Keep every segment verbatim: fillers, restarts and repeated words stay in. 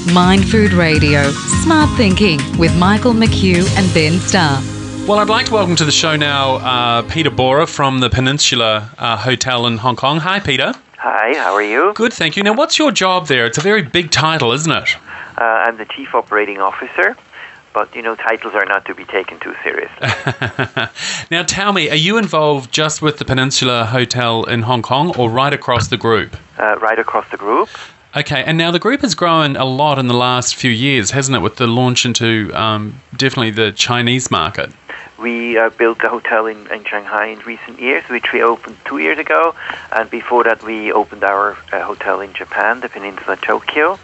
Mind Food Radio, Smart Thinking with Michael McHugh and Ben Starr. Well, I'd like to welcome to the show now uh, Peter Bora from the Peninsula uh, Hotel in Hong Kong. Hi, Peter. Hi, how are you? Good, thank you. Now, what's your job there? It's a very big title, isn't it? Uh, I'm the Chief Operating Officer, but, you know, titles are not to be taken too seriously. Now, tell me, are you involved just with the Peninsula Hotel in Hong Kong or right across the group? Uh, right across the group. Okay, and now the group has grown a lot in the last few years, hasn't it, with the launch into um, definitely the Chinese market? We uh, built a hotel in, in Shanghai in recent years, which we opened two years ago, and before that we opened our uh, hotel in Japan, the Peninsula Tokyo.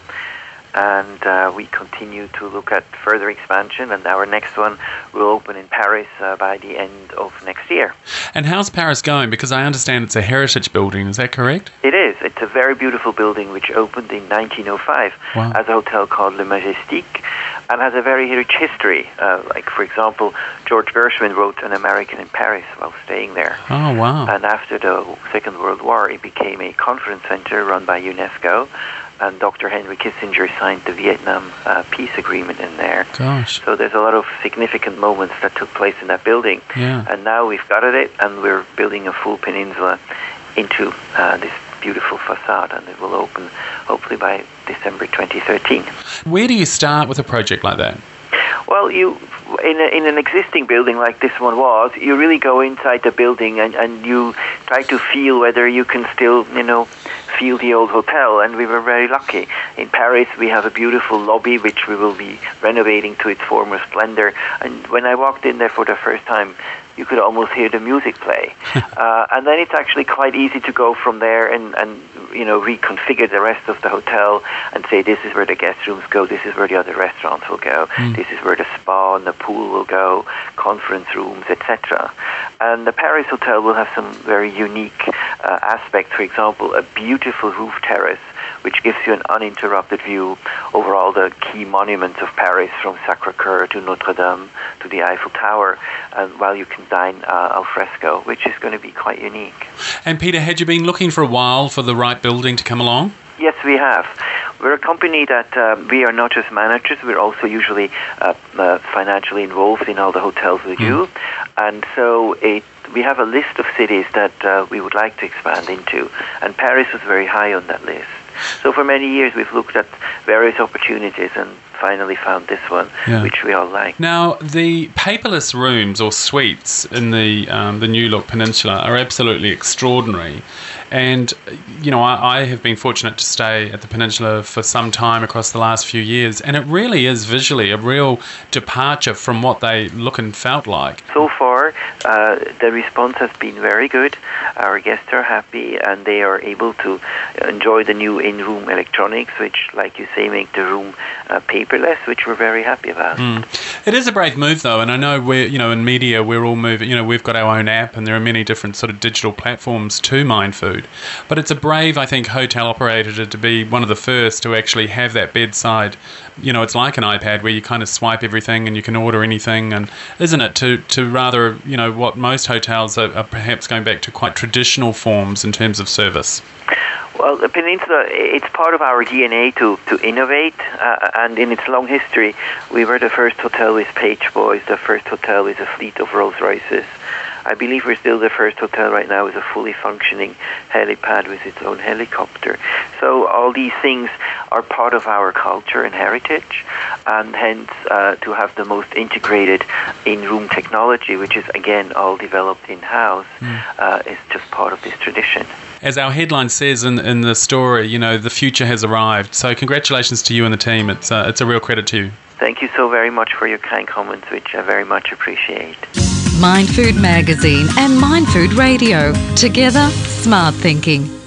And uh, we continue to look at further expansion, and our next one will open in Paris uh, by the end of next year. And how's Paris going? Because I understand it's a heritage building, is that correct? It is. It's a very beautiful building which opened in nineteen oh five Wow. as a hotel called Le Majestic, and has a very rich history. Uh, like, for example, George Gershwin wrote An American in Paris while staying there. Oh, wow. And after the Second World War, it became a conference center run by UNESCO. And Doctor Henry Kissinger signed the Vietnam uh, peace agreement in there. Gosh. So there's a lot of significant moments that took place in that building. Yeah. And now we've got it, and we're building a full peninsula into uh, this beautiful facade, and it will open hopefully by December twenty thirteen. Where do you start with a project like that? Well, you in a, in an existing building like this one was, you really go inside the building and, and you try to feel whether you can still, you know, feel the old hotel, and we were very lucky. In Paris, we have a beautiful lobby which we will be renovating to its former splendor. And when I walked in there for the first time, you could almost hear the music play. uh, and then it's actually quite easy to go from there and, and, you know, reconfigure the rest of the hotel and say this is where the guest rooms go, this is where the other restaurants will go, mm. this is where the spa and the pool will go, conference rooms, et cetera. And the Paris hotel will have some very unique uh, aspects. For example, a beautiful roof terrace which gives you an uninterrupted view over all the key monuments of Paris, from Sacré-Cœur to Notre Dame to the Eiffel Tower, and while you can dine uh, al fresco, which is going to be quite unique. And Peter, had you been looking for a while for the right building to come along? Yes, we have. We're a company that uh, we are not just managers, we're also usually uh, uh, financially involved in all the hotels we do. Mm. And so it, we have a list of cities that uh, we would like to expand into, and Paris was very high on that list. So for many years we've looked at various opportunities and finally found this one, yeah. which we all like. Now, the paperless rooms or suites in the um, the New Look Peninsula are absolutely extraordinary. And, you know, I, I have been fortunate to stay at the Peninsula for some time across the last few years, and it really is visually a real departure from what they look and felt like. So far, uh, the response has been very good. Our guests are happy, and they are able to enjoy the new in-room electronics, which, like you say, make the room uh, paperless, which we're very happy about. Mm. It is a brave move, though, and I know we're, you know, in media, we're all moving, you know, we've got our own app, and there are many different sort of digital platforms to Mind Food. But it's a brave, I think, hotel operator to, to be one of the first to actually have that bedside, you know, it's like an iPad where you kind of swipe everything and you can order anything, and isn't it, to, to rather, you know, what most hotels are, are perhaps going back to quite traditional forms in terms of service? Well, the Peninsula, it's part of our D N A to, to innovate, uh, and in its long history, we were the first hotel with Page Boys, the first hotel with a fleet of Rolls Royces. I believe we're still the first hotel right now with a fully functioning helipad with its own helicopter. So all these things are part of our culture and heritage, and hence uh, to have the most integrated in-room technology, which is again all developed in-house, mm. uh, is just part of this tradition. As our headline says in, in the story, you know, the future has arrived. So congratulations to you and the team. It's uh, it's a real credit to you. Thank you so very much for your kind comments, which I very much appreciate. Mind Food Magazine and Mind Food Radio. Together, smart thinking.